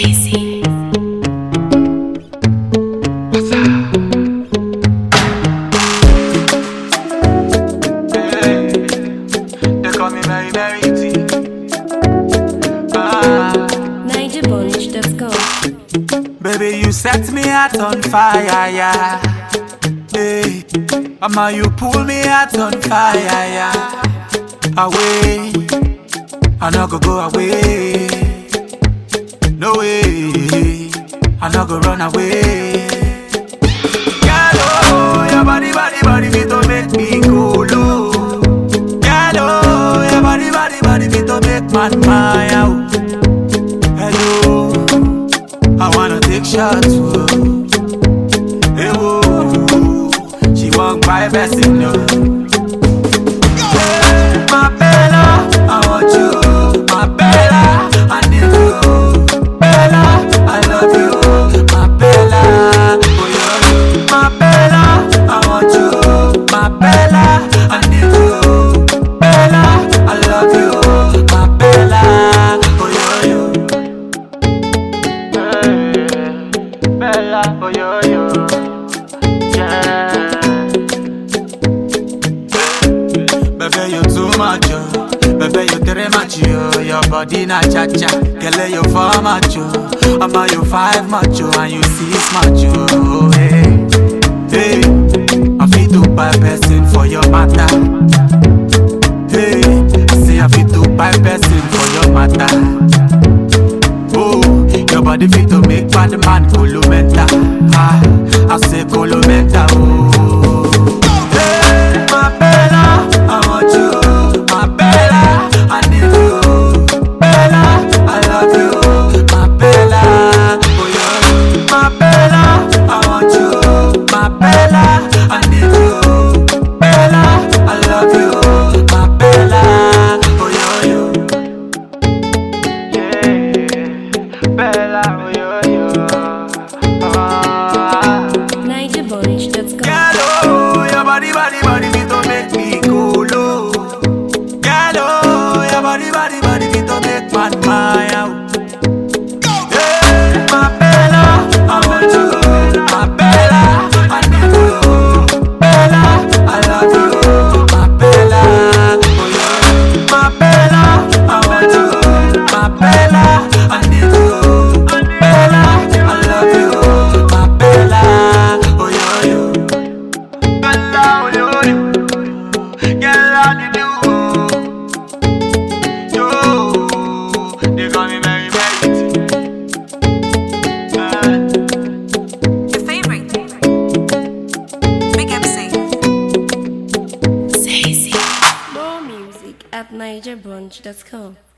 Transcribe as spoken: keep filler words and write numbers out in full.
Baby, you set me heart on fire, yeah. Hey, mama, you pull me heart on fire, yeah. Away, I no go go away. No way, I no go run away. Girl, oh, your body, body, body, fit to make me go low. Girl, oh, your body, body, body, fit to make man my out. Hello, I wanna take shots, whoa. Hey, whoa, she won't buy best in no. Hey, my Bella, I want you. My Bella, I need you. Bella, I love you. My Bella, oh yeah. My Bella, I want you. My Bella, I need you. Bella, I love you. My Bella, oh yeah. Bella, oh yo yo, yeah. Baby, you too much, yo. Baby, you three much, yo. Your body na cha cha. Girl, you four much, yo. I'ma you five much, yo, and you six much, yo. Hey, hey, I feel to buy person for your matter. Hey, I say I feel to buy person for your matter. Oh, your body fit to make bad man columenta. Ah, I say columenta. Oh, hey, my Bella, I want you. My Bella, I need you. Bella, I love you. My Bella, oh yeah. My Bella, I want you. My Bella, I need you. Bella, I love you. My Bella, oh yeah. Bella, oh yo yo. Ah. Niger Bunch, let's go. Girl, oh, your body, body, body, fit to make me go low. Girl, oh, your body, body, body, fit to make man my out. Hey, my Bella, I want you. My Bella, I need you. Bella, I love you. My Bella, oh yeah. My Bella, I want you. My Bella, I need you. Bella, I love you. My Bella, oh yo yo. Bella, oh yo yo. Girl, I need you. Yo, they call me Mary Mary. Your favorite. Big M C. More music at niger bunch dot com.